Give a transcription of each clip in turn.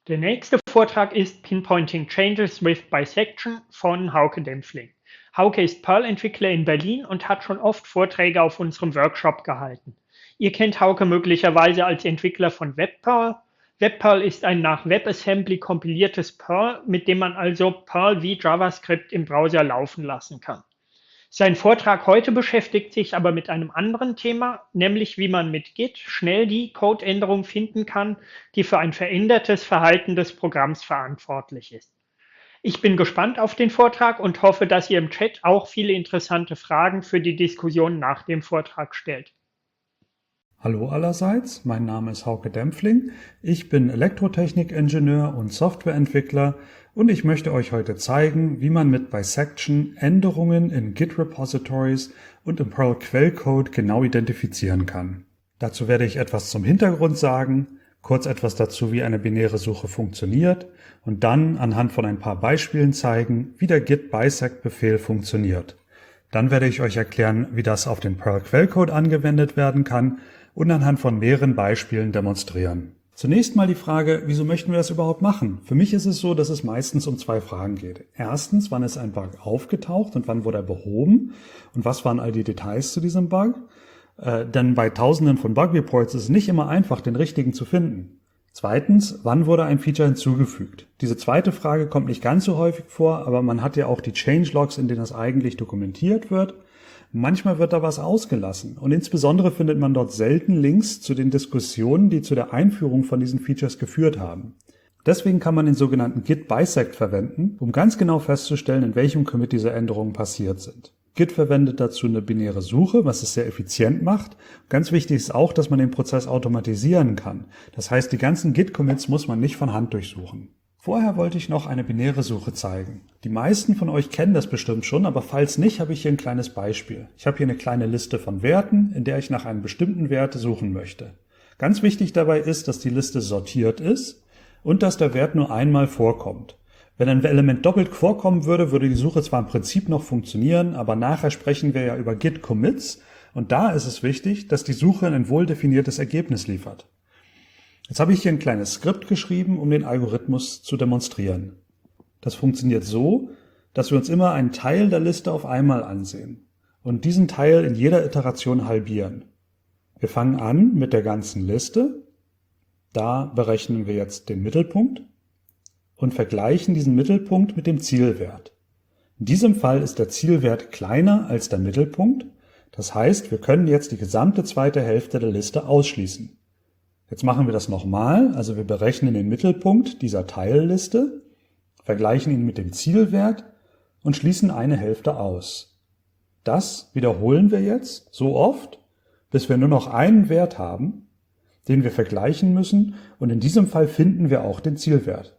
Der nächste Vortrag ist Pinpointing Changes with Bisection von Hauke Dempfling. Hauke ist Perl-Entwickler in Berlin und hat schon oft Vorträge auf unserem Workshop gehalten. Ihr kennt Hauke möglicherweise als Entwickler von WebPerl. WebPerl ist ein nach WebAssembly kompiliertes Perl, mit dem man also Perl wie JavaScript im Browser laufen lassen kann. Sein Vortrag heute beschäftigt sich aber mit einem anderen Thema, nämlich wie man mit Git schnell die Codeänderung finden kann, die für ein verändertes Verhalten des Programms verantwortlich ist. Ich bin gespannt auf den Vortrag und hoffe, dass ihr im Chat auch viele interessante Fragen für die Diskussion nach dem Vortrag stellt. Hallo allerseits, mein Name ist Hauke Dempfling, ich bin Elektrotechnik-Ingenieur und Softwareentwickler und ich möchte euch heute zeigen, wie man mit Bisection Änderungen in Git-Repositories und im Perl-Quellcode genau identifizieren kann. Dazu werde ich etwas zum Hintergrund sagen, kurz etwas dazu, wie eine binäre Suche funktioniert und dann anhand von ein paar Beispielen zeigen, wie der Git-Bisect-Befehl funktioniert. Dann werde ich euch erklären, wie das auf den Perl-Quellcode angewendet werden kann und anhand von mehreren Beispielen demonstrieren. Zunächst mal die Frage, wieso möchten wir das überhaupt machen? Für mich ist es so, dass es meistens um zwei Fragen geht. Erstens, wann ist ein Bug aufgetaucht und wann wurde er behoben? Und was waren all die Details zu diesem Bug? Denn bei Tausenden von Bug-Reports ist es nicht immer einfach, den richtigen zu finden. Zweitens, wann wurde ein Feature hinzugefügt? Diese zweite Frage kommt nicht ganz so häufig vor, aber man hat ja auch die Changelogs, in denen das eigentlich dokumentiert wird. Manchmal wird da was ausgelassen und insbesondere findet man dort selten Links zu den Diskussionen, die zu der Einführung von diesen Features geführt haben. Deswegen kann man den sogenannten Git Bisect verwenden, um ganz genau festzustellen, in welchem Commit diese Änderungen passiert sind. Git verwendet dazu eine binäre Suche, was es sehr effizient macht. Ganz wichtig ist auch, dass man den Prozess automatisieren kann. Das heißt, die ganzen Git-Commits muss man nicht von Hand durchsuchen. Vorher wollte ich noch eine binäre Suche zeigen. Die meisten von euch kennen das bestimmt schon, aber falls nicht, habe ich hier ein kleines Beispiel. Ich habe hier eine kleine Liste von Werten, in der ich nach einem bestimmten Wert suchen möchte. Ganz wichtig dabei ist, dass die Liste sortiert ist und dass der Wert nur einmal vorkommt. Wenn ein Element doppelt vorkommen würde, würde die Suche zwar im Prinzip noch funktionieren, aber nachher sprechen wir ja über Git-Commits und da ist es wichtig, dass die Suche ein wohldefiniertes Ergebnis liefert. Jetzt habe ich hier ein kleines Skript geschrieben, um den Algorithmus zu demonstrieren. Das funktioniert so, dass wir uns immer einen Teil der Liste auf einmal ansehen und diesen Teil in jeder Iteration halbieren. Wir fangen an mit der ganzen Liste. Da berechnen wir jetzt den Mittelpunkt und vergleichen diesen Mittelpunkt mit dem Zielwert. In diesem Fall ist der Zielwert kleiner als der Mittelpunkt. Das heißt, wir können jetzt die gesamte zweite Hälfte der Liste ausschließen. Jetzt machen wir das nochmal, also wir berechnen den Mittelpunkt dieser Teilliste, vergleichen ihn mit dem Zielwert und schließen eine Hälfte aus. Das wiederholen wir jetzt so oft, bis wir nur noch einen Wert haben, den wir vergleichen müssen und in diesem Fall finden wir auch den Zielwert.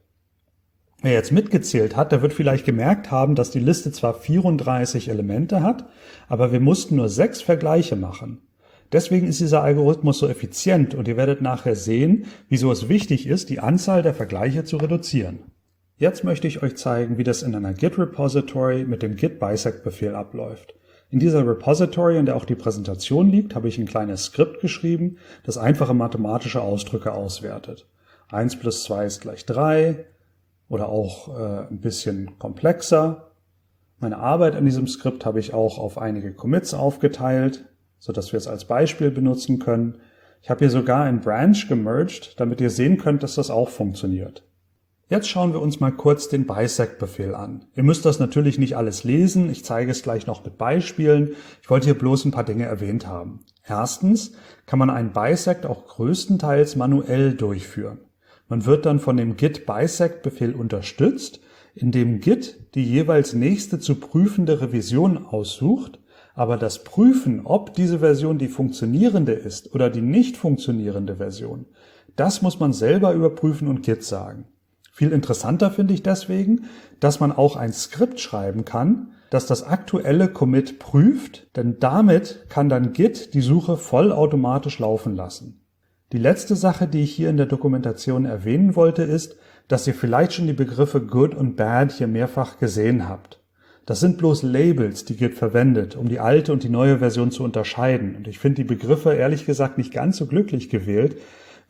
Wer jetzt mitgezählt hat, der wird vielleicht gemerkt haben, dass die Liste zwar 34 Elemente hat, aber wir mussten nur 6 Vergleiche machen. Deswegen ist dieser Algorithmus so effizient und ihr werdet nachher sehen, wieso es wichtig ist, die Anzahl der Vergleiche zu reduzieren. Jetzt möchte ich euch zeigen, wie das in einer Git-Repository mit dem Git-Bisect-Befehl abläuft. In dieser Repository, in der auch die Präsentation liegt, habe ich ein kleines Skript geschrieben, das einfache mathematische Ausdrücke auswertet. 1 plus 2 ist gleich 3 oder auch ein bisschen komplexer. Meine Arbeit an diesem Skript habe ich auch auf einige Commits aufgeteilt, sodass wir es als Beispiel benutzen können. Ich habe hier sogar ein Branch gemerged, damit ihr sehen könnt, dass das auch funktioniert. Jetzt schauen wir uns mal kurz den Bisect-Befehl an. Ihr müsst das natürlich nicht alles lesen, ich zeige es gleich noch mit Beispielen. Ich wollte hier bloß ein paar Dinge erwähnt haben. Erstens kann man einen Bisect auch größtenteils manuell durchführen. Man wird dann von dem Git-Bisect-Befehl unterstützt, indem Git die jeweils nächste zu prüfende Revision aussucht, aber das Prüfen, ob diese Version die funktionierende ist oder die nicht funktionierende Version, das muss man selber überprüfen und Git sagen. Viel interessanter finde ich deswegen, dass man auch ein Skript schreiben kann, das das aktuelle Commit prüft, denn damit kann dann Git die Suche vollautomatisch laufen lassen. Die letzte Sache, die ich hier in der Dokumentation erwähnen wollte, ist, dass ihr vielleicht schon die Begriffe Good und Bad hier mehrfach gesehen habt. Das sind bloß Labels, die Git verwendet, um die alte und die neue Version zu unterscheiden. Und ich finde die Begriffe ehrlich gesagt nicht ganz so glücklich gewählt,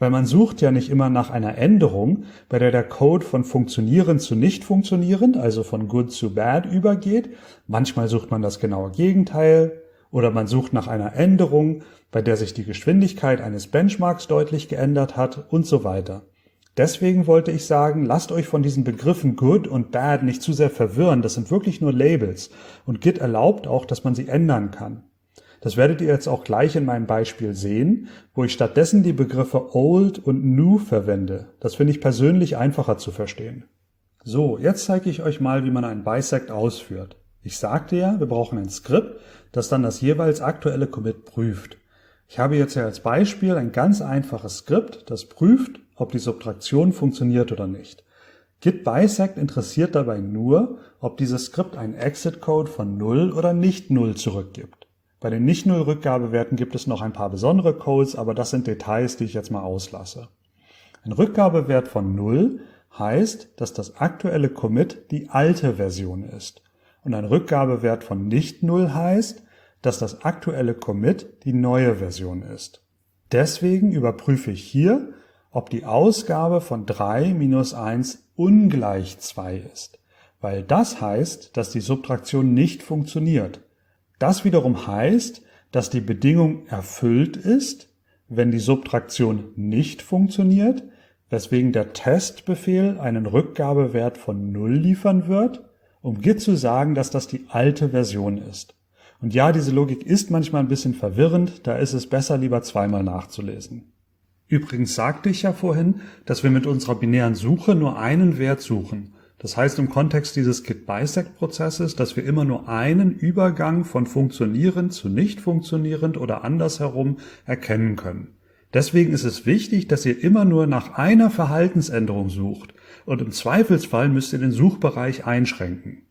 Weil man sucht ja nicht immer nach einer Änderung, bei der der Code von funktionierend zu nicht funktionierend, also von good zu bad übergeht. Manchmal sucht man das genaue Gegenteil. Oder man sucht nach einer Änderung, bei der sich die Geschwindigkeit eines Benchmarks deutlich geändert hat und so weiter. Deswegen wollte ich sagen, lasst euch von diesen Begriffen good und bad nicht zu sehr verwirren. Das sind wirklich nur Labels. Und Git erlaubt auch, dass man sie ändern kann. Das werdet ihr jetzt auch gleich in meinem Beispiel sehen, wo ich stattdessen die Begriffe old und new verwende. Das finde ich persönlich einfacher zu verstehen. So, jetzt zeige ich euch mal, wie man einen Bisect ausführt. Ich sagte ja, wir brauchen ein Skript, das dann das jeweils aktuelle Commit prüft. Ich habe jetzt ja als Beispiel ein ganz einfaches Skript, das prüft, ob die Subtraktion funktioniert oder nicht. Git Bisect interessiert dabei nur, ob dieses Skript einen Exit-Code von 0 oder nicht 0 zurückgibt. Bei den Nicht-Null-Rückgabewerten gibt es noch ein paar besondere Codes, aber das sind Details, die ich jetzt mal auslasse. Ein Rückgabewert von 0 heißt, dass das aktuelle Commit die alte Version ist. Und ein Rückgabewert von nicht 0 heißt, dass das aktuelle Commit die neue Version ist. Deswegen überprüfe ich hier, ob die Ausgabe von 3 minus 1 ungleich 2 ist, weil das heißt, dass die Subtraktion nicht funktioniert. Das wiederum heißt, dass die Bedingung erfüllt ist, wenn die Subtraktion nicht funktioniert, weswegen der Testbefehl einen Rückgabewert von 0 liefern wird, um Git zu sagen, dass das die alte Version ist. Und ja, diese Logik ist manchmal ein bisschen verwirrend, da ist es besser, lieber zweimal nachzulesen. Übrigens sagte ich ja vorhin, dass wir mit unserer binären Suche nur einen Wert suchen. Das heißt im Kontext dieses Git-Bisect-Prozesses, dass wir immer nur einen Übergang von funktionierend zu nicht funktionierend oder andersherum erkennen können. Deswegen ist es wichtig, dass ihr immer nur nach einer Verhaltensänderung sucht und im Zweifelsfall müsst ihr den Suchbereich einschränken.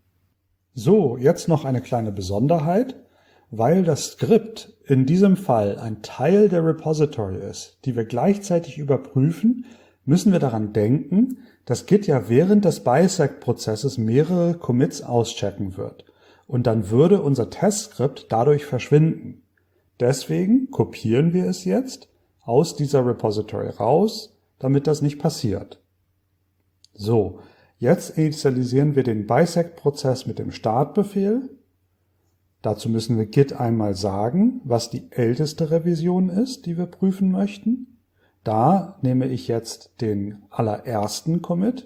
So, jetzt noch eine kleine Besonderheit. Weil das Skript in diesem Fall ein Teil der Repository ist, die wir gleichzeitig überprüfen, müssen wir daran denken, dass Git ja während des Bisect-Prozesses mehrere Commits auschecken wird. Und dann würde unser Testskript dadurch verschwinden. Deswegen kopieren wir es jetzt aus dieser Repository raus, damit das nicht passiert. So, jetzt initialisieren wir den Bisect-Prozess mit dem Startbefehl. Dazu müssen wir Git einmal sagen, was die älteste Revision ist, die wir prüfen möchten. Da nehme ich jetzt den allerersten Commit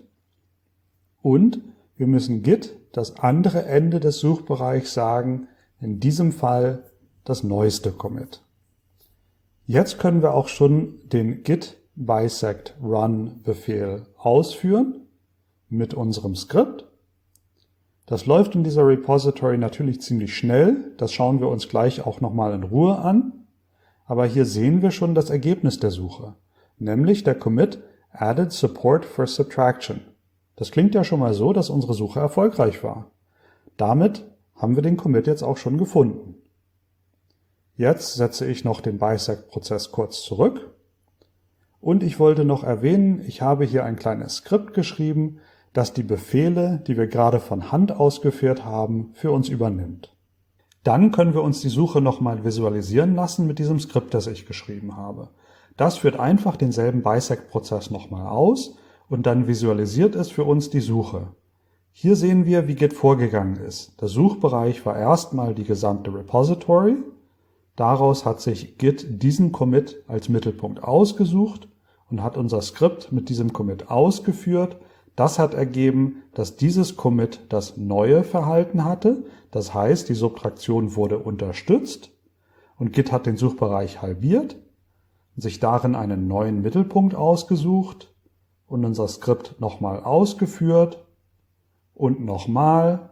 und wir müssen Git das andere Ende des Suchbereichs sagen, in diesem Fall das neueste Commit. Jetzt können wir auch schon den Git Bisect Run Befehl ausführen mit unserem Skript. Das läuft in dieser Repository natürlich ziemlich schnell, das schauen wir uns gleich auch nochmal in Ruhe an, aber hier sehen wir schon das Ergebnis der Suche, nämlich der Commit Added Support for Subtraction. Das klingt ja schon mal so, dass unsere Suche erfolgreich war. Damit haben wir den Commit jetzt auch schon gefunden. Jetzt setze ich noch den Bisect-Prozess kurz zurück und ich wollte noch erwähnen, ich habe hier ein kleines Skript geschrieben, das die Befehle, die wir gerade von Hand ausgeführt haben, für uns übernimmt. Dann können wir uns die Suche nochmal visualisieren lassen mit diesem Skript, das ich geschrieben habe. Das führt einfach denselben Bisect-Prozess nochmal aus und dann visualisiert es für uns die Suche. Hier sehen wir, wie Git vorgegangen ist. Der Suchbereich war erstmal die gesamte Repository. Daraus hat sich Git diesen Commit als Mittelpunkt ausgesucht und hat unser Skript mit diesem Commit ausgeführt. Das hat ergeben, dass dieses Commit das neue Verhalten hatte. Das heißt, die Subtraktion wurde unterstützt und Git hat den Suchbereich halbiert und sich darin einen neuen Mittelpunkt ausgesucht und unser Skript nochmal ausgeführt und nochmal,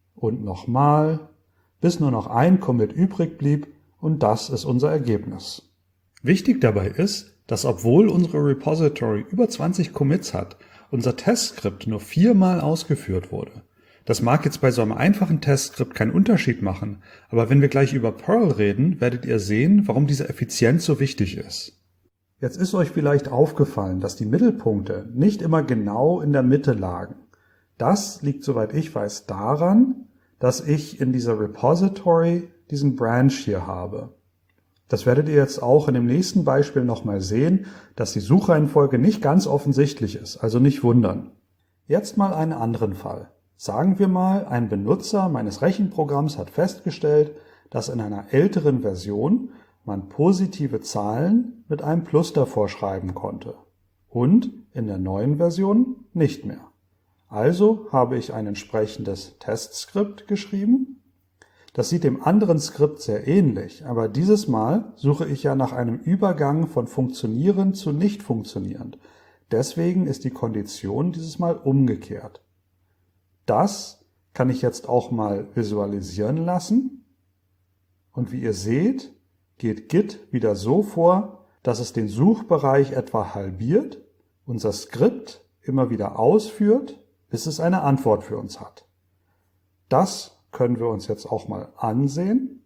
bis nur noch ein Commit übrig blieb und das ist unser Ergebnis. Wichtig dabei ist, dass obwohl unsere Repository über 20 Commits hat, unser Testskript nur 4-mal ausgeführt wurde. Das mag jetzt bei so einem einfachen Testskript keinen Unterschied machen, aber wenn wir gleich über Perl reden, werdet ihr sehen, warum diese Effizienz so wichtig ist. Jetzt ist euch vielleicht aufgefallen, dass die Mittelpunkte nicht immer genau in der Mitte lagen. Das liegt, soweit ich weiß, daran, dass ich in dieser Repository diesen Branch hier habe. Das werdet ihr jetzt auch in dem nächsten Beispiel nochmal sehen, dass die Suchreihenfolge nicht ganz offensichtlich ist, also nicht wundern. Jetzt mal einen anderen Fall. Sagen wir mal, ein Benutzer meines Rechenprogramms hat festgestellt, dass in einer älteren Version man positive Zahlen mit einem Plus davor schreiben konnte und in der neuen Version nicht mehr. Also habe ich ein entsprechendes Testskript geschrieben. Das sieht dem anderen Skript sehr ähnlich, aber dieses Mal suche ich ja nach einem Übergang von funktionierend zu nicht funktionierend. Deswegen ist die Kondition dieses Mal umgekehrt. Das kann ich jetzt auch mal visualisieren lassen. Und wie ihr seht, geht Git wieder so vor, dass es den Suchbereich etwa halbiert, unser Skript immer wieder ausführt, bis es eine Antwort für uns hat. Das können wir uns jetzt auch mal ansehen.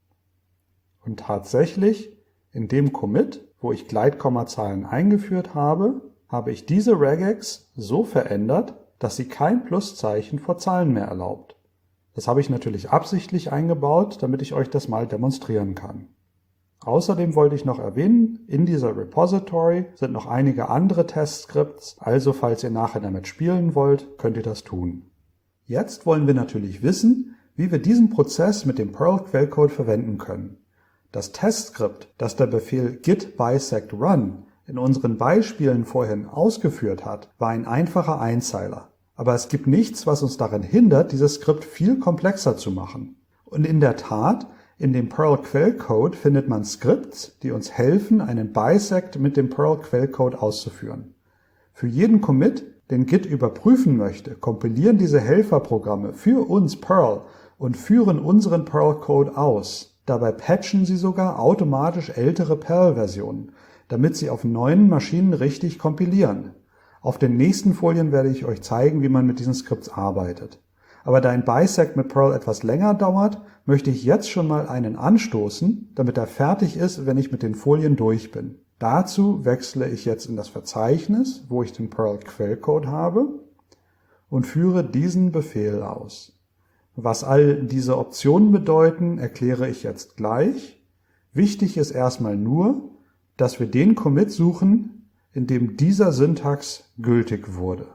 Und tatsächlich, in dem Commit, wo ich Gleitkommazahlen eingeführt habe, habe ich diese Regex so verändert, dass sie kein Pluszeichen vor Zahlen mehr erlaubt. Das habe ich natürlich absichtlich eingebaut, damit ich euch das mal demonstrieren kann. Außerdem wollte ich noch erwähnen, in dieser Repository sind noch einige andere Testscripts, also falls ihr nachher damit spielen wollt, könnt ihr das tun. Jetzt wollen wir natürlich wissen, wie wir diesen Prozess mit dem Perl-Quellcode verwenden können. Das Testskript, das der Befehl git bisect run in unseren Beispielen vorhin ausgeführt hat, war ein einfacher Einzeiler. Aber es gibt nichts, was uns daran hindert, dieses Skript viel komplexer zu machen. Und in der Tat, in dem Perl-Quellcode findet man Skripts, die uns helfen, einen Bisect mit dem Perl-Quellcode auszuführen. Für jeden Commit, den Git überprüfen möchte, kompilieren diese Helferprogramme für uns Perl und führen unseren Perl-Code aus. Dabei patchen sie sogar automatisch ältere Perl-Versionen, damit sie auf neuen Maschinen richtig kompilieren. Auf den nächsten Folien werde ich euch zeigen, wie man mit diesen Skripts arbeitet. Aber da ein Bisect mit Perl etwas länger dauert, möchte ich jetzt schon mal einen anstoßen, damit er fertig ist, wenn ich mit den Folien durch bin. Dazu wechsle ich jetzt in das Verzeichnis, wo ich den Perl-Quellcode habe, und führe diesen Befehl aus. Was all diese Optionen bedeuten, erkläre ich jetzt gleich. Wichtig ist erstmal nur, dass wir den Commit suchen, in dem dieser Syntax gültig wurde.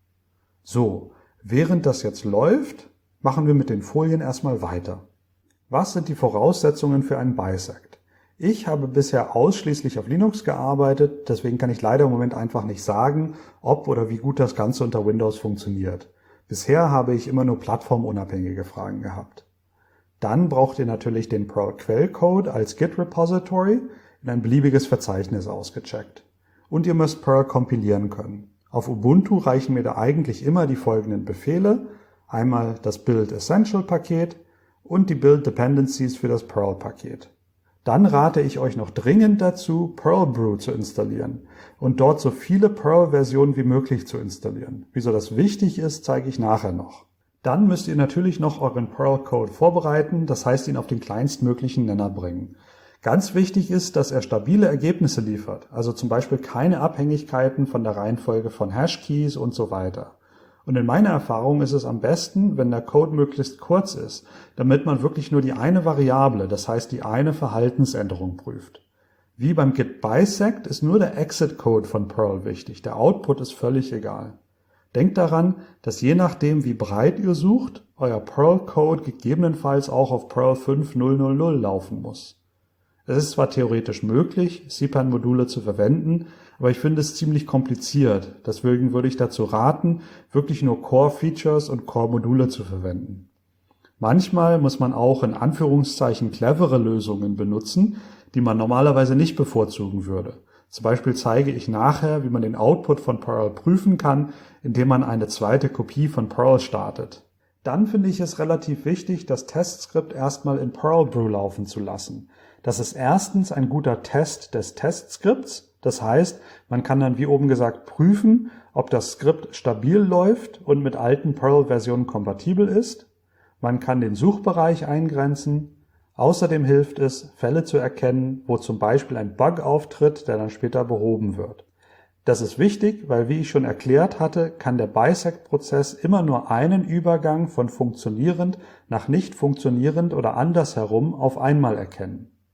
So, während das jetzt läuft, machen wir mit den Folien erstmal weiter. Was sind die Voraussetzungen für einen Bisect? Ich habe bisher ausschließlich auf Linux gearbeitet, deswegen kann ich leider im Moment einfach nicht sagen, ob oder wie gut das Ganze unter Windows funktioniert. Bisher habe ich immer nur plattformunabhängige Fragen gehabt. Dann braucht ihr natürlich den Perl-Quellcode als Git-Repository in ein beliebiges Verzeichnis ausgecheckt. Und ihr müsst Perl kompilieren können. Auf Ubuntu reichen mir da eigentlich immer die folgenden Befehle. Einmal das Build Essential Paket und die Build Dependencies für das Perl Paket. Dann rate ich euch noch dringend dazu, Perlbrew zu installieren und dort so viele Perl-Versionen wie möglich zu installieren. Wieso das wichtig ist, zeige ich nachher noch. Dann müsst ihr natürlich noch euren Perl-Code vorbereiten, das heißt ihn auf den kleinstmöglichen Nenner bringen. Ganz wichtig ist, dass er stabile Ergebnisse liefert, also zum Beispiel keine Abhängigkeiten von der Reihenfolge von Hashkeys und so weiter. Und in meiner Erfahrung ist es am besten, wenn der Code möglichst kurz ist, damit man wirklich nur die eine Variable, das heißt die eine Verhaltensänderung prüft. Wie beim Git Bisect ist nur der Exit-Code von Perl wichtig, der Output ist völlig egal. Denkt daran, dass je nachdem wie breit ihr sucht, euer Perl-Code gegebenenfalls auch auf Perl 5.0.0.0 laufen muss. Es ist zwar theoretisch möglich, CPAN-Module zu verwenden, aber ich finde es ziemlich kompliziert. Deswegen würde ich dazu raten, wirklich nur Core-Features und Core-Module zu verwenden. Manchmal muss man auch in Anführungszeichen clevere Lösungen benutzen, die man normalerweise nicht bevorzugen würde. Zum Beispiel zeige ich nachher, wie man den Output von Perl prüfen kann, indem man eine zweite Kopie von Perl startet. Dann finde ich es relativ wichtig, das Testskript erstmal in Perlbrew laufen zu lassen. Das ist erstens ein guter Test des Testskripts. Das heißt, man kann dann wie oben gesagt prüfen, ob das Skript stabil läuft und mit alten Perl-Versionen kompatibel ist. Man kann den Suchbereich eingrenzen. Außerdem hilft es, Fälle zu erkennen, wo zum Beispiel ein Bug auftritt, der dann später behoben wird. Das ist wichtig, weil, wie ich schon erklärt hatte, kann der Bisect-Prozess immer nur einen Übergang von funktionierend nach nicht funktionierend oder andersherum auf einmal erkennen.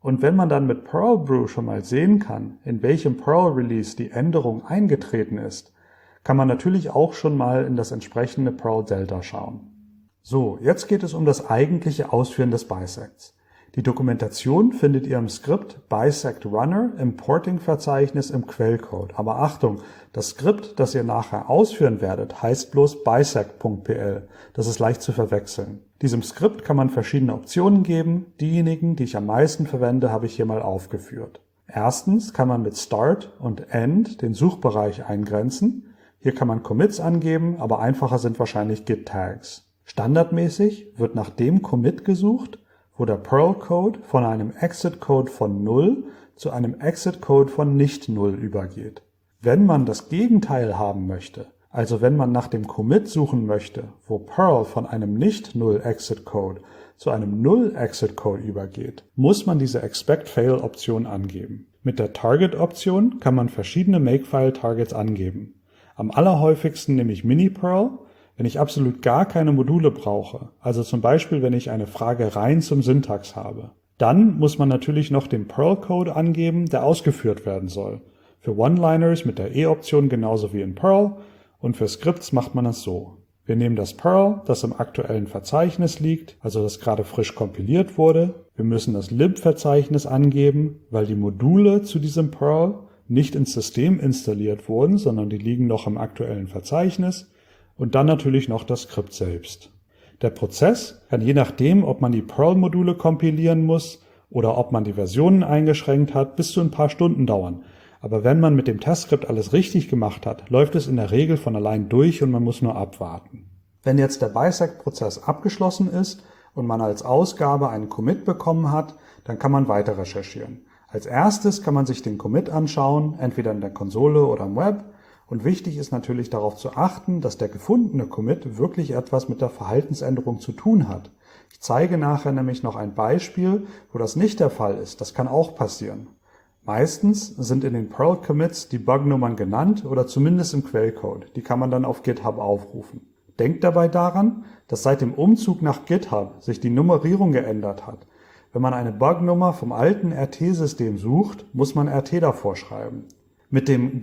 Und wenn man dann mit PerlBrew schon mal sehen kann, in welchem Perl-Release die Änderung eingetreten ist, kann man natürlich auch schon mal in das entsprechende Perl-Delta schauen. So, jetzt geht es um das eigentliche Ausführen des Bisects. Die Dokumentation findet ihr im Skript Bisect Runner im Porting-Verzeichnis im Quellcode. Aber Achtung, das Skript, das ihr nachher ausführen werdet, heißt bloß bisect.pl. Das ist leicht zu verwechseln. Diesem Skript kann man verschiedene Optionen geben. Diejenigen, die ich am meisten verwende, habe ich hier mal aufgeführt. Erstens kann man mit Start und End den Suchbereich eingrenzen. Hier kann man Commits angeben, aber einfacher sind wahrscheinlich Git-Tags. Standardmäßig wird nach dem Commit gesucht, wo der Perl-Code von einem Exit-Code von 0 zu einem Exit-Code von nicht 0 übergeht. Wenn man das Gegenteil haben möchte, also wenn man nach dem Commit suchen möchte, wo Perl von einem nicht 0 Exit-Code zu einem 0 Exit-Code übergeht, muss man diese Expect-Fail-Option angeben. Mit der Target-Option kann man verschiedene Makefile-Targets angeben. Am allerhäufigsten nehme ich Mini-Perl, wenn ich absolut gar keine Module brauche, also zum Beispiel, wenn ich eine Frage rein zum Syntax habe. Dann muss man natürlich noch den Perl-Code angeben, der ausgeführt werden soll. Für One-Liners mit der E-Option genauso wie in Perl und für Scripts macht man es so. Wir nehmen das Perl, das im aktuellen Verzeichnis liegt, also das gerade frisch kompiliert wurde. Wir müssen das lib-Verzeichnis angeben, weil die Module zu diesem Perl nicht ins System installiert wurden, sondern die liegen noch im aktuellen Verzeichnis. Und dann natürlich noch das Skript selbst. Der Prozess kann je nachdem, ob man die Perl-Module kompilieren muss oder ob man die Versionen eingeschränkt hat, bis zu ein paar Stunden dauern. Aber wenn man mit dem Testskript alles richtig gemacht hat, läuft es in der Regel von allein durch und man muss nur abwarten. Wenn jetzt der Bisect-Prozess abgeschlossen ist und man als Ausgabe einen Commit bekommen hat, dann kann man weiter recherchieren. Als erstes kann man sich den Commit anschauen, entweder in der Konsole oder im Web. Und wichtig ist natürlich darauf zu achten, dass der gefundene Commit wirklich etwas mit der Verhaltensänderung zu tun hat. Ich zeige nachher nämlich noch ein Beispiel, wo das nicht der Fall ist. Das kann auch passieren. Meistens sind in den Perl-Commits die Bugnummern genannt oder zumindest im Quellcode. Die kann man dann auf GitHub aufrufen. Denkt dabei daran, dass seit dem Umzug nach GitHub sich die Nummerierung geändert hat. Wenn man eine Bugnummer vom alten RT-System sucht, muss man RT davor schreiben. Mit dem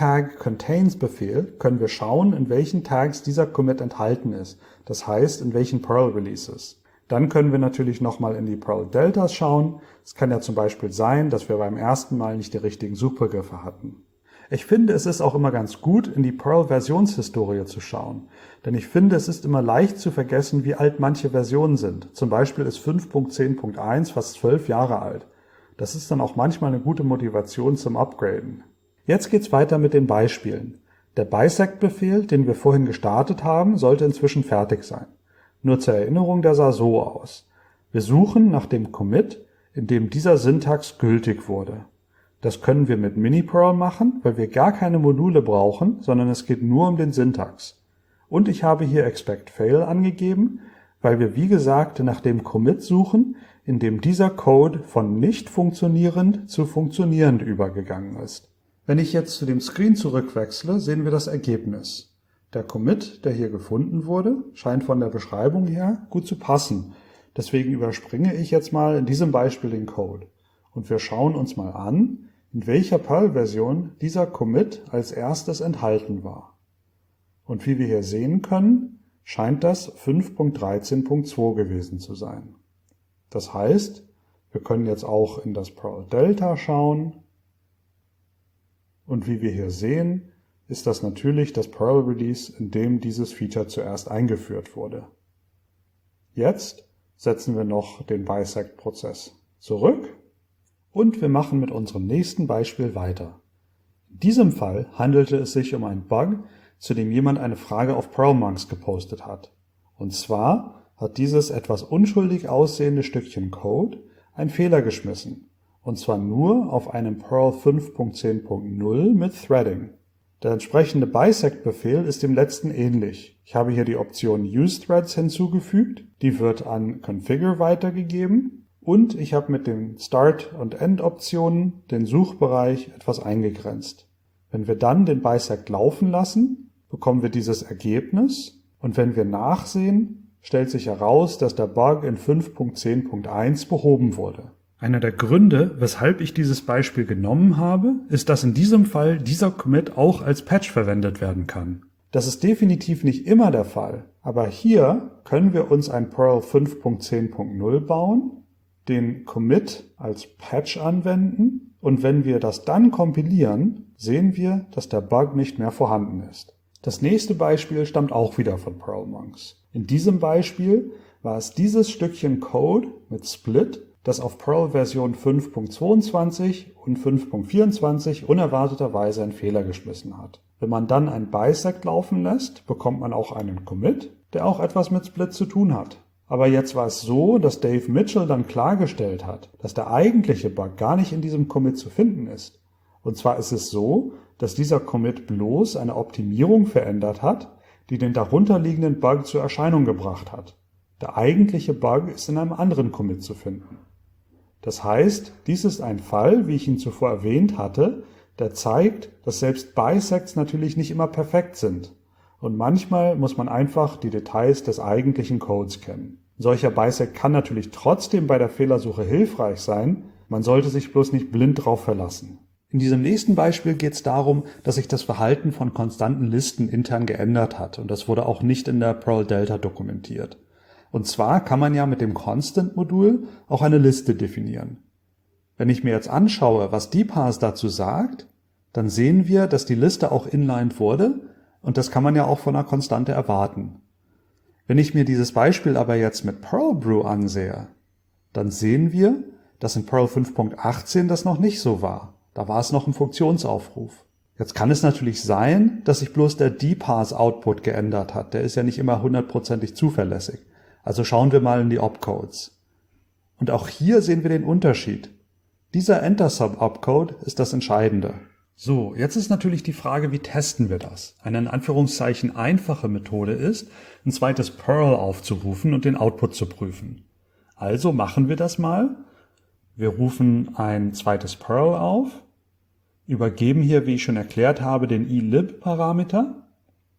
git-tag-contains-Befehl können wir schauen, in welchen Tags dieser Commit enthalten ist, das heißt in welchen Perl-Releases. Dann können wir natürlich nochmal in die Perl-Deltas schauen. Es kann ja zum Beispiel sein, dass wir beim ersten Mal nicht die richtigen Suchbegriffe hatten. Ich finde, es ist auch immer ganz gut, in die Perl-Versionshistorie zu schauen, denn ich finde, es ist immer leicht zu vergessen, wie alt manche Versionen sind. Zum Beispiel ist 5.10.1 fast 12 Jahre alt. Das ist dann auch manchmal eine gute Motivation zum Upgraden. Jetzt geht's weiter mit den Beispielen. Der Bisect-Befehl, den wir vorhin gestartet haben, sollte inzwischen fertig sein. Nur zur Erinnerung, der sah so aus. Wir suchen nach dem Commit, in dem dieser Syntax gültig wurde. Das können wir mit Mini-Perl machen, weil wir gar keine Module brauchen, sondern es geht nur um den Syntax. Und ich habe hier Expect-Fail angegeben, weil wir wie gesagt nach dem Commit suchen, in dem dieser Code von nicht funktionierend zu funktionierend übergegangen ist. Wenn ich jetzt zu dem Screen zurückwechsle, sehen wir das Ergebnis. Der Commit, der hier gefunden wurde, scheint von der Beschreibung her gut zu passen. Deswegen überspringe ich jetzt mal in diesem Beispiel den Code. Und wir schauen uns mal an, in welcher Perl-Version dieser Commit als erstes enthalten war. Und wie wir hier sehen können, scheint das 5.13.2 gewesen zu sein. Das heißt, wir können jetzt auch in das Perl-Delta schauen. Und wie wir hier sehen, ist das natürlich das Perl-Release, in dem dieses Feature zuerst eingeführt wurde. Jetzt setzen wir noch den Bisect-Prozess zurück und wir machen mit unserem nächsten Beispiel weiter. In diesem Fall handelte es sich um einen Bug, zu dem jemand eine Frage auf Perlmonks gepostet hat. Und zwar hat dieses etwas unschuldig aussehende Stückchen Code einen Fehler geschmissen. Und zwar nur auf einem Perl 5.10.0 mit Threading. Der entsprechende Bisect-Befehl ist dem letzten ähnlich. Ich habe hier die Option useThreads hinzugefügt, die wird an Configure weitergegeben und ich habe mit den Start- und End-Optionen den Suchbereich etwas eingegrenzt. Wenn wir dann den Bisect laufen lassen, bekommen wir dieses Ergebnis und wenn wir nachsehen, stellt sich heraus, dass der Bug in 5.10.1 behoben wurde. Einer der Gründe, weshalb ich dieses Beispiel genommen habe, ist, dass in diesem Fall dieser Commit auch als Patch verwendet werden kann. Das ist definitiv nicht immer der Fall, aber hier können wir uns ein Perl 5.10.0 bauen, den Commit als Patch anwenden und wenn wir das dann kompilieren, sehen wir, dass der Bug nicht mehr vorhanden ist. Das nächste Beispiel stammt auch wieder von Perl Monks. In diesem Beispiel war es dieses Stückchen Code mit Split, das auf Perl Version 5.22 und 5.24 unerwarteterweise einen Fehler geschmissen hat. Wenn man dann ein Bisect laufen lässt, bekommt man auch einen Commit, der auch etwas mit Split zu tun hat. Aber jetzt war es so, dass Dave Mitchell dann klargestellt hat, dass der eigentliche Bug gar nicht in diesem Commit zu finden ist. Und zwar ist es so, dass dieser Commit bloß eine Optimierung verändert hat, die den darunterliegenden Bug zur Erscheinung gebracht hat. Der eigentliche Bug ist in einem anderen Commit zu finden. Das heißt, dies ist ein Fall, wie ich ihn zuvor erwähnt hatte, der zeigt, dass selbst Bisects natürlich nicht immer perfekt sind. Und manchmal muss man einfach die Details des eigentlichen Codes kennen. Ein solcher Bisect kann natürlich trotzdem bei der Fehlersuche hilfreich sein, man sollte sich bloß nicht blind drauf verlassen. In diesem nächsten Beispiel geht es darum, dass sich das Verhalten von konstanten Listen intern geändert hat und das wurde auch nicht in der Perl Delta dokumentiert. Und zwar kann man ja mit dem Constant-Modul auch eine Liste definieren. Wenn ich mir jetzt anschaue, was dparse dazu sagt, dann sehen wir, dass die Liste auch inlined wurde und das kann man ja auch von einer Konstante erwarten. Wenn ich mir dieses Beispiel aber jetzt mit Perlbrew ansehe, dann sehen wir, dass in Perl 5.18 das noch nicht so war. Da war es noch ein Funktionsaufruf. Jetzt kann es natürlich sein, dass sich bloß der dparse-Output geändert hat. Der ist ja nicht immer 100% zuverlässig. Also schauen wir mal in die Opcodes. Und auch hier sehen wir den Unterschied. Dieser Enter-Sub-Opcode ist das Entscheidende. So, jetzt ist natürlich die Frage, wie testen wir das? Eine in Anführungszeichen einfache Methode ist, ein zweites Perl aufzurufen und den Output zu prüfen. Also machen wir das mal. Wir rufen ein zweites Perl auf, übergeben hier, wie ich schon erklärt habe, den elib-Parameter.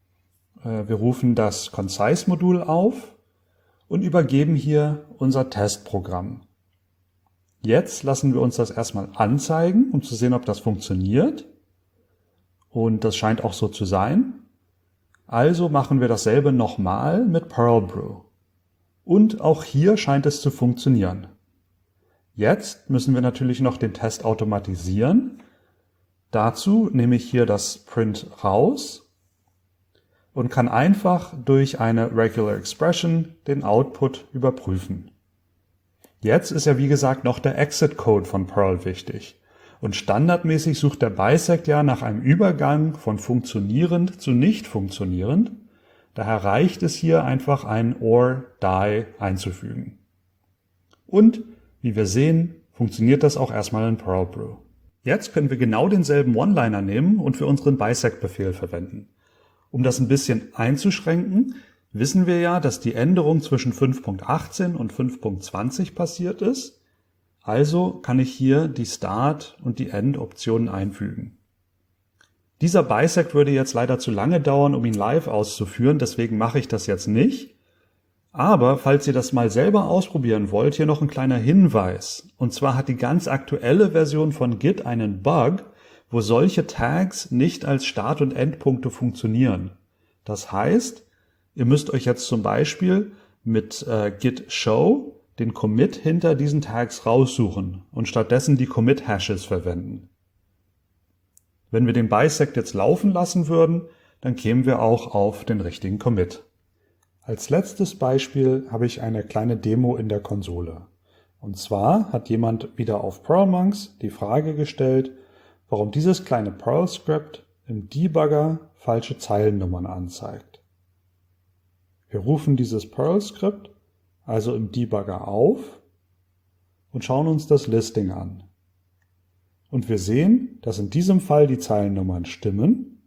Wir rufen das Concise-Modul auf und übergeben hier unser Testprogramm. Jetzt lassen wir uns das erstmal anzeigen, um zu sehen, ob das funktioniert. Und das scheint auch so zu sein. Also machen wir dasselbe nochmal mit Perlbrew. Und auch hier scheint es zu funktionieren. Jetzt müssen wir natürlich noch den Test automatisieren. Dazu nehme ich hier das Print raus und kann einfach durch eine Regular Expression den Output überprüfen. Jetzt ist ja wie gesagt noch der Exit-Code von Perl wichtig. Und standardmäßig sucht der Bisect ja nach einem Übergang von funktionierend zu nicht funktionierend. Daher reicht es hier einfach ein or die einzufügen. Und wie wir sehen, funktioniert das auch erstmal in Perlbrew. Jetzt können wir genau denselben One-Liner nehmen und für unseren Bisect-Befehl verwenden. Um das ein bisschen einzuschränken, wissen wir ja, dass die Änderung zwischen 5.18 und 5.20 passiert ist. Also kann ich hier die Start- und die End-Optionen einfügen. Dieser Bisect würde jetzt leider zu lange dauern, um ihn live auszuführen, deswegen mache ich das jetzt nicht. Aber falls ihr das mal selber ausprobieren wollt, hier noch ein kleiner Hinweis. Und zwar hat die ganz aktuelle Version von Git einen Bug, wo solche Tags nicht als Start- und Endpunkte funktionieren. Das heißt, ihr müsst euch jetzt zum Beispiel mit git show den Commit hinter diesen Tags raussuchen und stattdessen die Commit-Hashes verwenden. Wenn wir den Bisect jetzt laufen lassen würden, dann kämen wir auch auf den richtigen Commit. Als letztes Beispiel habe ich eine kleine Demo in der Konsole. Und zwar hat jemand wieder auf Perl Monks die Frage gestellt, warum dieses kleine Perl-Script im Debugger falsche Zeilennummern anzeigt. Wir rufen dieses Perl-Script also im Debugger auf und schauen uns das Listing an. Und wir sehen, dass in diesem Fall die Zeilennummern stimmen.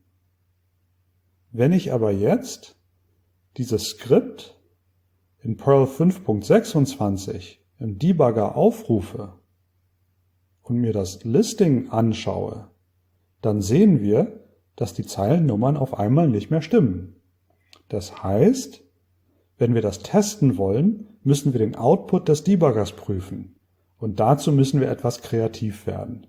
Wenn ich aber jetzt dieses Skript in Perl 5.26 im Debugger aufrufe und mir das Listing anschaue, dann sehen wir, dass die Zeilennummern auf einmal nicht mehr stimmen. Das heißt, wenn wir das testen wollen, müssen wir den Output des Debuggers prüfen. Und dazu müssen wir etwas kreativ werden.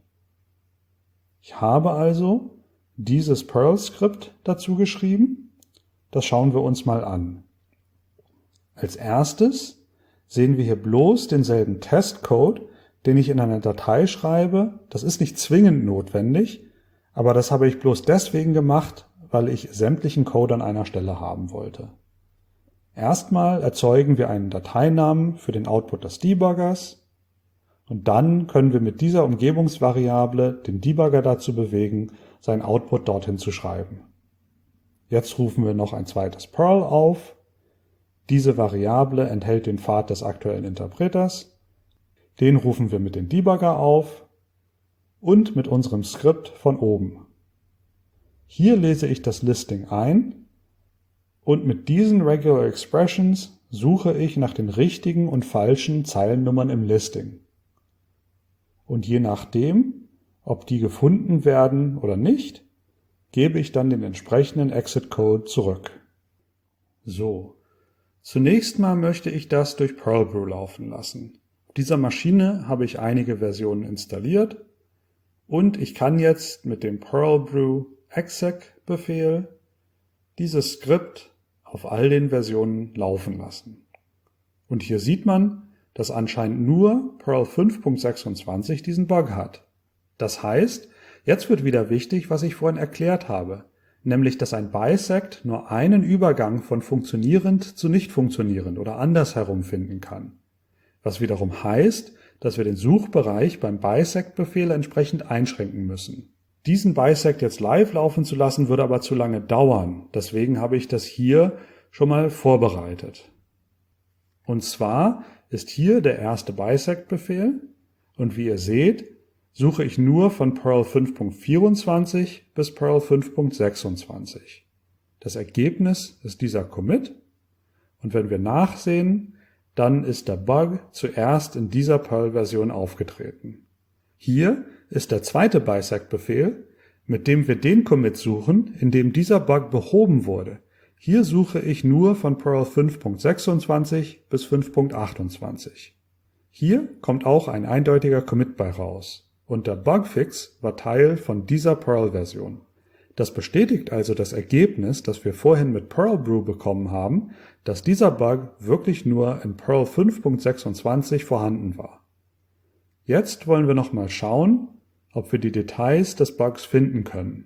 Ich habe also dieses Perl-Skript dazu geschrieben. Das schauen wir uns mal an. Als erstes sehen wir hier bloß denselben Testcode, den ich in eine Datei schreibe. Das ist nicht zwingend notwendig, aber das habe ich bloß deswegen gemacht, weil ich sämtlichen Code an einer Stelle haben wollte. Erstmal erzeugen wir einen Dateinamen für den Output des Debuggers und dann können wir mit dieser Umgebungsvariable den Debugger dazu bewegen, seinen Output dorthin zu schreiben. Jetzt rufen wir noch ein zweites Perl auf. Diese Variable enthält den Pfad des aktuellen Interpreters. Den rufen wir mit dem Debugger auf und mit unserem Skript von oben. Hier lese ich das Listing ein und mit diesen Regular Expressions suche ich nach den richtigen und falschen Zeilennummern im Listing. Und je nachdem, ob die gefunden werden oder nicht, gebe ich dann den entsprechenden Exit-Code zurück. So, zunächst mal möchte ich das durch PerlBrew laufen lassen. Auf dieser Maschine habe ich einige Versionen installiert und ich kann jetzt mit dem PerlBrew exec-Befehl dieses Skript auf all den Versionen laufen lassen. Und hier sieht man, dass anscheinend nur Perl 5.26 diesen Bug hat. Das heißt, jetzt wird wieder wichtig, was ich vorhin erklärt habe, nämlich dass ein Bisect nur einen Übergang von funktionierend zu nicht funktionierend oder andersherum finden kann. Was wiederum heißt, dass wir den Suchbereich beim Bisect-Befehl entsprechend einschränken müssen. Diesen Bisect jetzt live laufen zu lassen, würde aber zu lange dauern. Deswegen habe ich das hier schon mal vorbereitet. Und zwar ist hier der erste Bisect-Befehl und wie ihr seht, suche ich nur von Perl 5.24 bis Perl 5.26. Das Ergebnis ist dieser Commit und wenn wir nachsehen, dann ist der Bug zuerst in dieser Perl-Version aufgetreten. Hier ist der zweite Bisect-Befehl, mit dem wir den Commit suchen, in dem dieser Bug behoben wurde. Hier suche ich nur von Perl 5.26 bis 5.28. Hier kommt auch ein eindeutiger Commit bei raus und der Bugfix war Teil von dieser Perl-Version. Das bestätigt also das Ergebnis, das wir vorhin mit PerlBrew bekommen haben, dass dieser Bug wirklich nur in Perl 5.26 vorhanden war. Jetzt wollen wir nochmal schauen, ob wir die Details des Bugs finden können.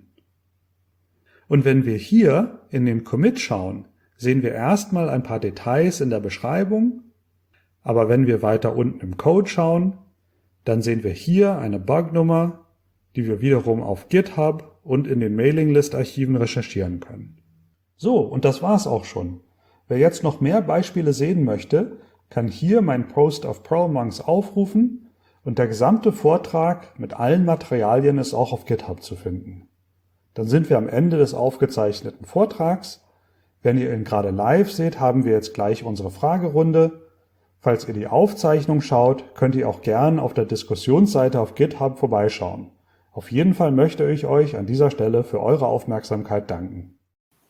Und wenn wir hier in den Commit schauen, sehen wir erstmal ein paar Details in der Beschreibung, aber wenn wir weiter unten im Code schauen, dann sehen wir hier eine Bugnummer, die wir wiederum auf GitHub und in den Mailinglist-Archiven recherchieren können. So, und das war's auch schon. Wer jetzt noch mehr Beispiele sehen möchte, kann hier mein Post auf PerlMonks aufrufen und der gesamte Vortrag mit allen Materialien ist auch auf GitHub zu finden. Dann sind wir am Ende des aufgezeichneten Vortrags. Wenn ihr ihn gerade live seht, haben wir jetzt gleich unsere Fragerunde. Falls ihr die Aufzeichnung schaut, könnt ihr auch gern auf der Diskussionsseite auf GitHub vorbeischauen. Auf jeden Fall möchte ich euch an dieser Stelle für eure Aufmerksamkeit danken.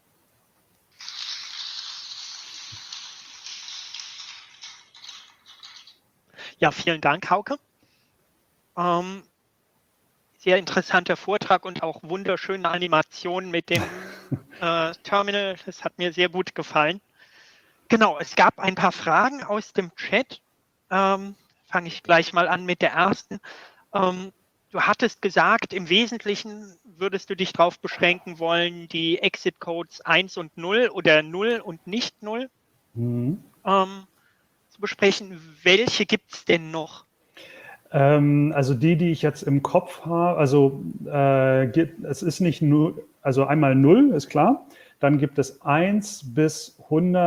Ja, vielen Dank, Hauke. Sehr interessanter Vortrag und auch wunderschöne Animationen mit dem Terminal. Das hat mir sehr gut gefallen. Genau, es gab ein paar Fragen aus dem Chat. Fange ich gleich mal an mit der ersten. Du hattest gesagt, im Wesentlichen würdest du dich darauf beschränken wollen, die Exit-Codes 1 und 0 oder 0 und nicht 0 zu besprechen. Welche gibt es denn noch? Also die ich jetzt im Kopf habe, also es ist nicht nur, also einmal 0 ist klar, dann gibt es 1 bis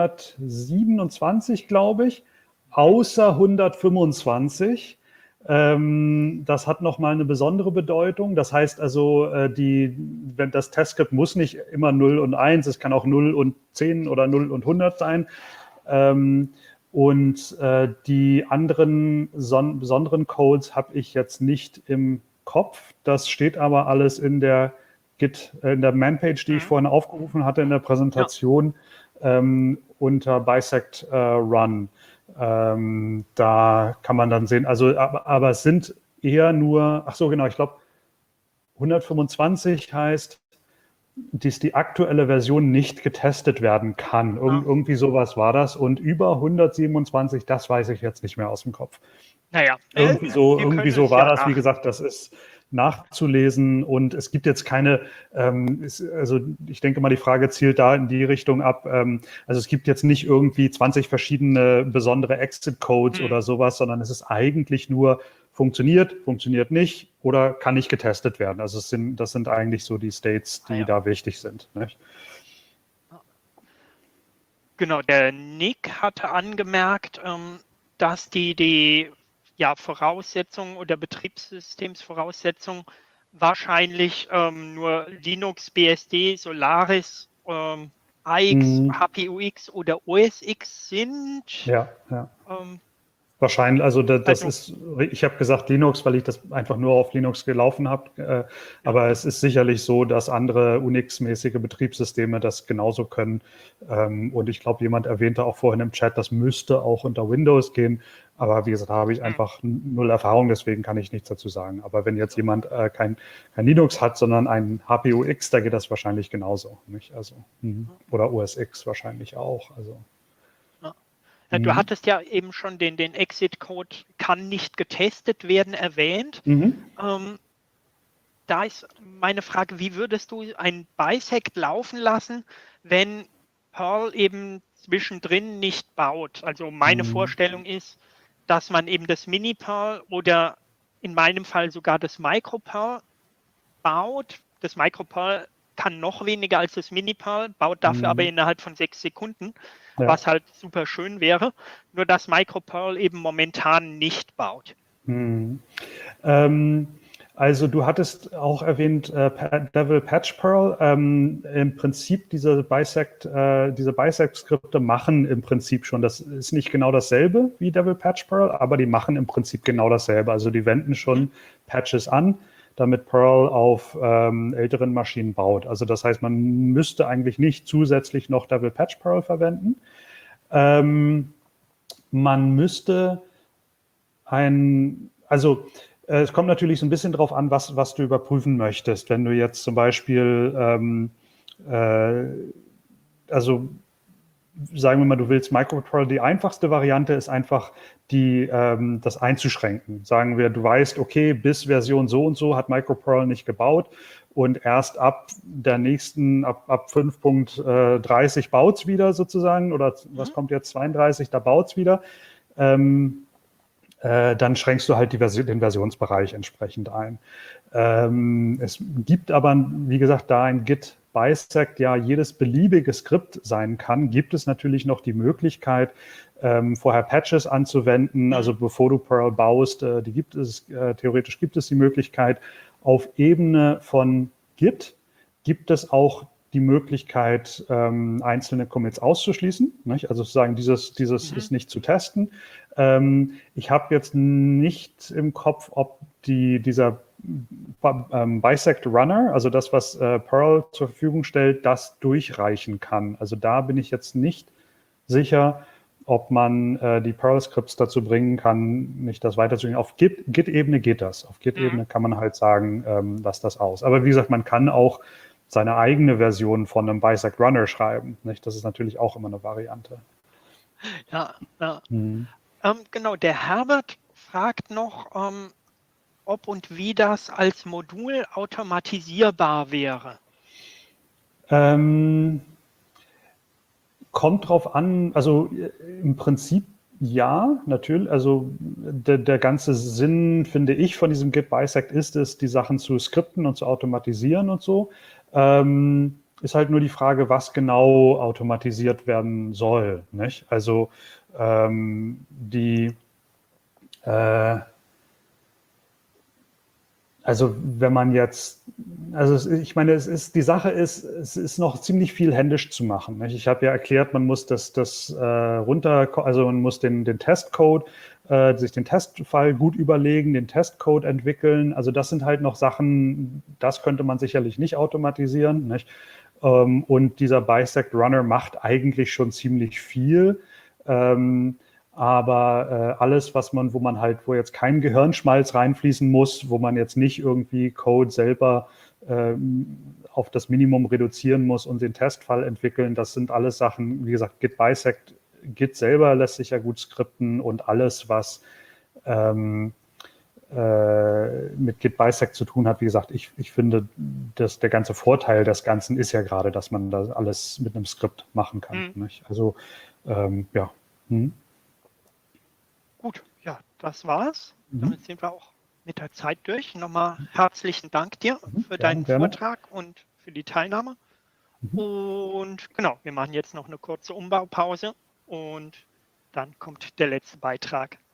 127, glaube ich, außer 125. Das hat nochmal eine besondere Bedeutung. Das heißt also, wenn das Testskript muss nicht immer 0 und 1, es kann auch 0 und 10 oder 0 und 100 sein. Und die anderen besonderen Codes habe ich jetzt nicht im Kopf. Das steht aber alles in der Man-Page, die ich vorhin aufgerufen hatte in der Präsentation, unter Bisect Run. Da kann man dann sehen, also aber es sind eher nur, ach so genau, ich glaube 125 heißt, dass die aktuelle Version nicht getestet werden kann. Ja. Irgendwie sowas war das. Und über 127, das weiß ich jetzt nicht mehr aus dem Kopf. Naja, wir Irgendwie können so es war ja das. Wie gesagt, das ist nachzulesen und es gibt jetzt keine, also ich denke mal, die Frage zielt da in die Richtung ab. Also es gibt jetzt nicht irgendwie 20 verschiedene besondere Exit-Codes oder sowas, sondern es ist eigentlich nur funktioniert, funktioniert nicht oder kann nicht getestet werden. Also das sind eigentlich so die States, die ja. da wichtig sind. Nicht? Genau, der Nick hatte angemerkt, dass die Voraussetzungen oder Betriebssystemsvoraussetzungen wahrscheinlich nur Linux, BSD, Solaris, AX, Hm, HPUX oder OS X sind. ja, ja. Ähm, Wahrscheinlich, also das also, ist, ich habe gesagt Linux, weil ich das einfach nur auf Linux gelaufen habe, ja, aber es ist sicherlich so, dass andere Unix-mäßige Betriebssysteme das genauso können. Und ich glaube, jemand erwähnte auch vorhin im Chat, das müsste auch unter Windows gehen. Aber wie gesagt, da habe ich einfach null Erfahrung, deswegen kann ich nichts dazu sagen. Aber wenn jetzt jemand kein Linux hat, sondern ein HPUX, da geht das wahrscheinlich genauso. Nicht? Also, oder OS X wahrscheinlich auch. Also, ja. Du hattest ja eben schon den Exit-Code kann nicht getestet werden erwähnt. Da ist meine Frage, wie würdest du ein Bisect laufen lassen, wenn Perl eben zwischendrin nicht baut? Also meine Vorstellung ist, dass man eben das Mini-Perl oder in meinem Fall sogar das Micro-Perl baut. Das Micro-Perl kann noch weniger als das Mini-Perl, baut dafür aber innerhalb von 6 Sekunden, ja. was halt super schön wäre. Nur dass Micro-Perl eben momentan nicht baut. Also du hattest auch erwähnt Devil Patch Pearl. Im Prinzip diese Bisect-Skripte machen im Prinzip schon, das ist nicht genau dasselbe wie Devil Patch Pearl, aber die machen im Prinzip genau dasselbe. Also die wenden schon Patches an, damit Perl auf älteren Maschinen baut. Also das heißt, man müsste eigentlich nicht zusätzlich noch Devil Patch Pearl verwenden. Man müsste also es kommt natürlich so ein bisschen drauf an, was du überprüfen möchtest. Wenn du jetzt zum Beispiel, also sagen wir mal, du willst Microcontroller, die einfachste Variante ist einfach, das einzuschränken. Sagen wir, du weißt, okay, bis Version so und so hat Microcontroller nicht gebaut und erst ab der nächsten, ab 5.30 baut es wieder sozusagen, oder was kommt jetzt, 32, da baut es wieder. Dann schränkst du halt den Versionsbereich entsprechend ein. Es gibt aber, wie gesagt, da ein Git Bisect ja jedes beliebige Skript sein kann, gibt es natürlich noch die Möglichkeit, vorher Patches anzuwenden. Also bevor du Perl baust, theoretisch gibt es die Möglichkeit, auf Ebene von Git gibt es auch die Möglichkeit, einzelne Commits auszuschließen. Nicht? Also zu sagen, dieses ist nicht zu testen. Ich habe jetzt nicht im Kopf, ob dieser Bisect Runner, also das, was Perl zur Verfügung stellt, das durchreichen kann. Also da bin ich jetzt nicht sicher, ob man die Perl-Scripts dazu bringen kann, nicht das weiterzugehen. Auf Git-Ebene geht das. Auf Git-Ebene kann man halt sagen, lass das aus. Aber wie gesagt, man kann auch seine eigene Version von einem Bisect Runner schreiben. Nicht? Das ist natürlich auch immer eine Variante. Ja, ja. Genau, der Herbert fragt noch, ob und wie das als Modul automatisierbar wäre. Kommt drauf an, also im Prinzip ja, natürlich. Also der ganze Sinn, finde ich, von diesem Git Bisect ist es, die Sachen zu skripten und zu automatisieren und so. Ist halt nur die Frage, was genau automatisiert werden soll. Nicht? Also also wenn man jetzt, ich meine, es ist noch ziemlich viel händisch zu machen. Nicht? Ich habe ja erklärt, man muss also man muss den Testcode, sich den Testfall gut überlegen, den Testcode entwickeln. Also das sind halt noch Sachen, das könnte man sicherlich nicht automatisieren. Nicht? Und dieser Bisect Runner macht eigentlich schon ziemlich viel. Aber alles, wo jetzt kein Gehirnschmalz reinfließen muss, wo man jetzt nicht irgendwie Code selber auf das Minimum reduzieren muss und den Testfall entwickeln, das sind alles Sachen, wie gesagt, Git Bisect, Git selber lässt sich ja gut skripten und alles, was mit Git Bisect zu tun hat, wie gesagt, ich finde, dass der ganze Vorteil des Ganzen ist ja gerade, dass man das alles mit einem Skript machen kann. Nicht? Also, ja. Gut, ja, das war's. Damit sind wir auch mit der Zeit durch. Nochmal herzlichen Dank dir für deinen Vortrag und für die Teilnahme. Und genau, wir machen jetzt noch eine kurze Umbaupause und dann kommt der letzte Beitrag.